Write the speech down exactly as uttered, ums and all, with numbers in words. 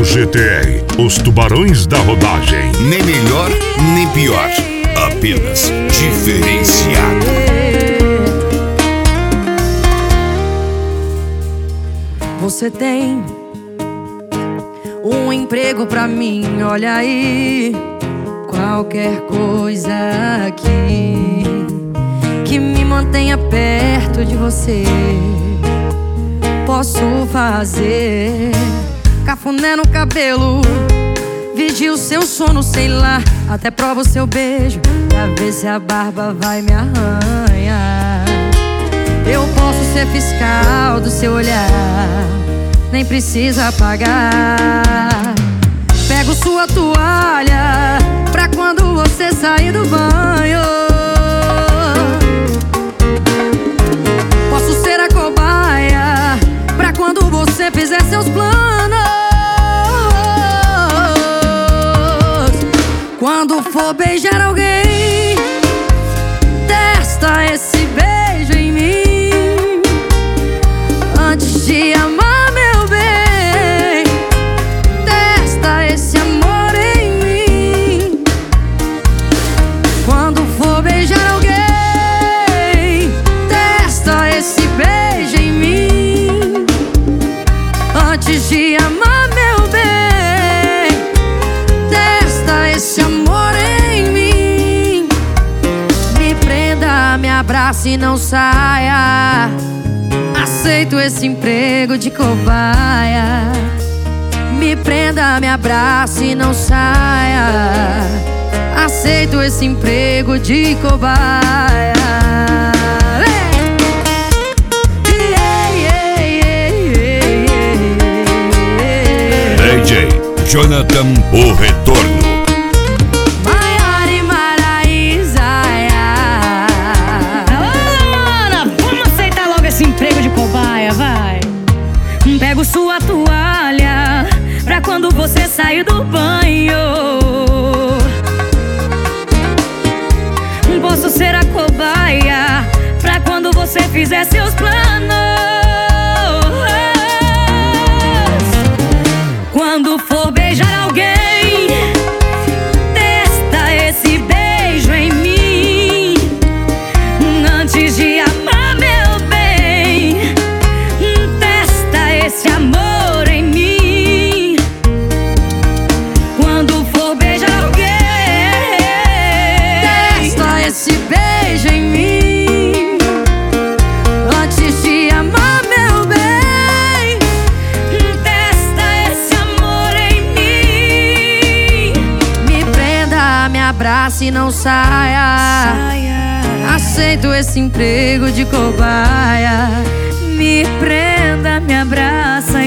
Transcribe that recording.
G T R, os tubarões da rodagem. Nem melhor, nem pior, apenas diferenciado. Você tem um emprego pra mim, olha aí. Qualquer coisa aqui que me mantenha perto de você posso fazer. Cafuné no cabelo, vigia o seu sono, sei lá. Até prova o seu beijo pra ver se a barba vai me arranhar. Eu posso ser fiscal do seu olhar, nem precisa pagar. Pego sua toalha pra quando você sair do banho. Posso ser a cobaia pra quando você fizer seus planos. Quando for beijar alguém, testa esse beijo em mim antes de amar, meu bem. Testa esse amor em mim. Quando for beijar alguém, testa esse beijo em mim antes de amar, meu bem. Testa esse amor em mim. Me prenda, me abrace e não saia. Aceito esse emprego de cobaia. Me prenda, me abrace e não saia. Aceito esse emprego de cobaia. D J Jonathan, o retorno. Maiara e Maraísa. Ana, vamos aceitar logo esse emprego de cobaia, vai. Pego sua toalha pra quando você sair do banho. Posso ser a cobaia pra quando você fizer seus planos. Quando for beijar alguém, testa esse beijo em mim antes de amar, meu bem. Testa esse amor em mim. Quando for beijar alguém, Testa esse beijo em mim antes de amar, meu bem. testa esse amor em mim. Me prenda, me abrace e não saia. Aceito esse emprego de cobaia. Me prenda, me abraça